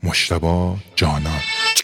مجتبی جانان.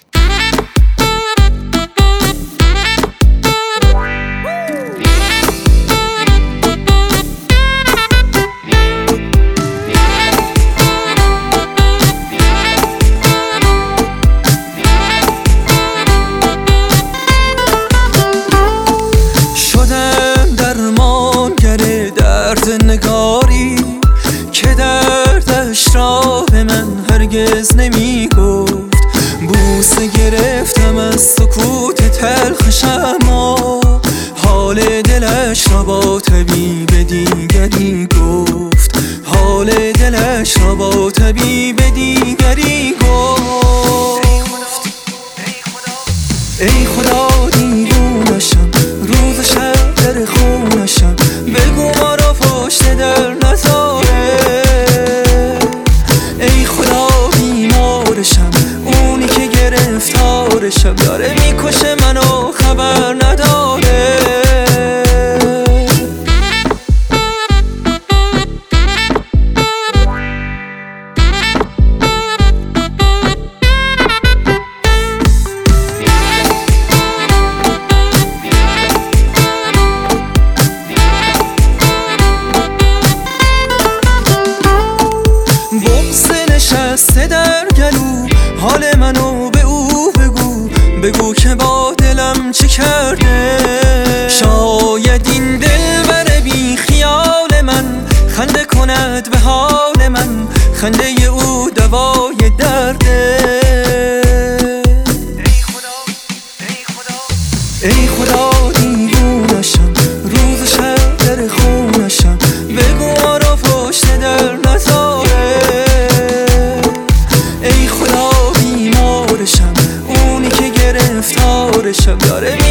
نگاری که دردش را به من هرگز نمی گفت، بوسه گرفتم از سکوت تلخش، اما حال دلش را با طبیب دیگری گفت، حال دلش را با طبیب دیگری گفت. ای خدا دیوونشم، روز شب در خونشم، بگو ما را پشت در نذاره. ای خدا بیمارشم، اونی که گرفتارشم، داره میکشه منو خبر نداره. نشسته در گلو، حال منو به او بگو، بگو که با دلم چی کرده. شاید این دلبر بی خیال من خنده کند به حال من، خنده او دوای درده. ای خدا دیوونشم، روز شب در خونشم، بگو ما را پشت در نذاره. اونی که گرفتارشم، داره